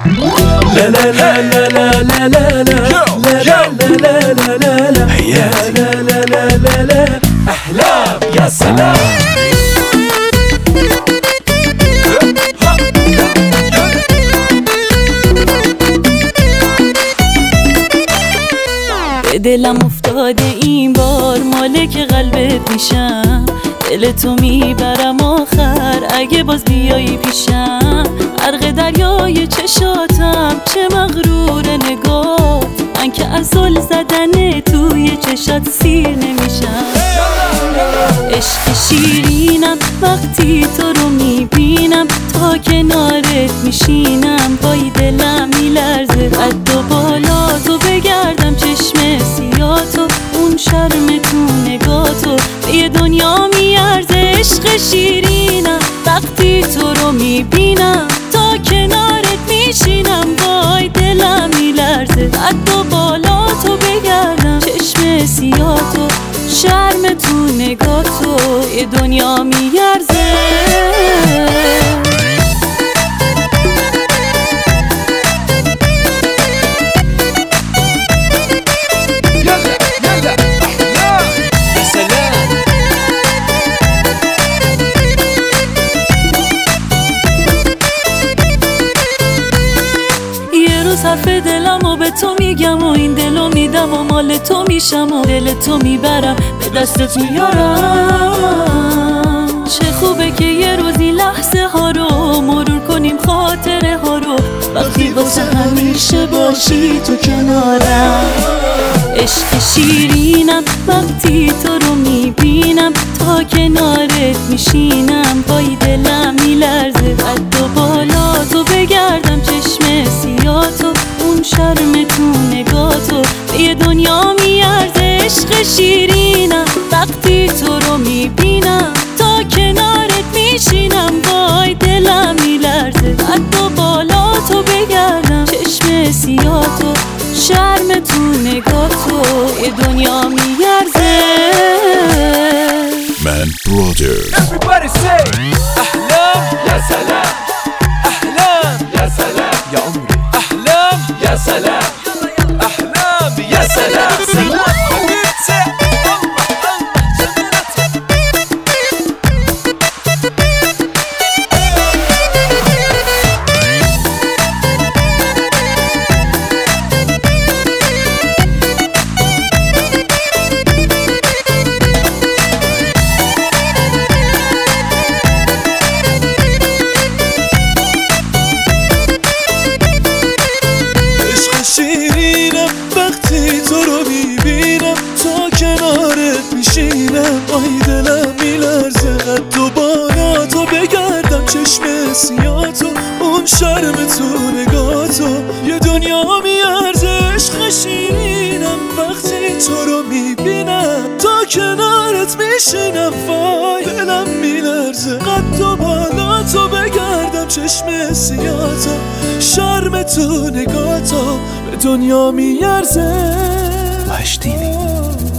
لا لا لا لا لا لا لا لا لا لا لا لا لا حياتي لا لا لا لا لا أحلام يا سلام. به دلم افتاده این بار مالک قلبت میشم، دل تو میبرم آخر اگه باز بیایی پیشم. غرق دریای چشاتم چه مغرور نگات، من که از زل زدن توی چشات سیر نمیشم. عشق شیرینم وقتی تو رو میبینم، تا کنارت میشینم وای دلم میلرزه. قد و بالا تو بگردم چشم سیاتو، اون شرم تو نگاتو به یه دنیا میارزه. عشق شیرینم وقتی تو رو میبینم، تا کنارت میشینم وای دلم میلرزه. قد و بالا تو بگردم چشم سیاتو، شرم تو نگاتو یه دنیا میارزه. حرف دلمو به تو میگم و این دلو میدم و مال تو میشم و دل تو میبرم به دستت میارم. چه خوبه که یه روزی لحظه ها رو مرور کنیم، خاطره ها رو وقتی واسه همیشه باشی تو کنارم. عشق شیرینم وقتی تو رو میبینم، تا کنارت میشینم وای دلم میلرزه. قد و بالا تو بگردم چشم سیاتو، اون شرم تو نگاتو به یه دنیا میارزه. عشق شیرینم وقتی تو رو میبینم، تا کنارت میشینم وای دلم میلرزه. قد و بالا تو بگردم چشم سیاتو، شرم تو نگاتو یه دنیا میارزه. من برادر. Everybody say أحلام يا سلام، أحلام يا سلام يا عمري، أحلام يا سلام، أحلام يا سلام. شیرینم وقتی تو رو میبینم، تا کنارت میشینم وای دلم میلرزه. قد و بالا تو بگردم چشم سیاتو، اون شرم تو نگاتو یه دنیا میارزه. عشق شیرینم وقتی تو رو میبینم، تا کنارت میشینم وای دلم میلرزه. قد و بالا تو بگردم چشم سیاتو، شرم تو نگاتو به دنیا میارزه. وحشتینی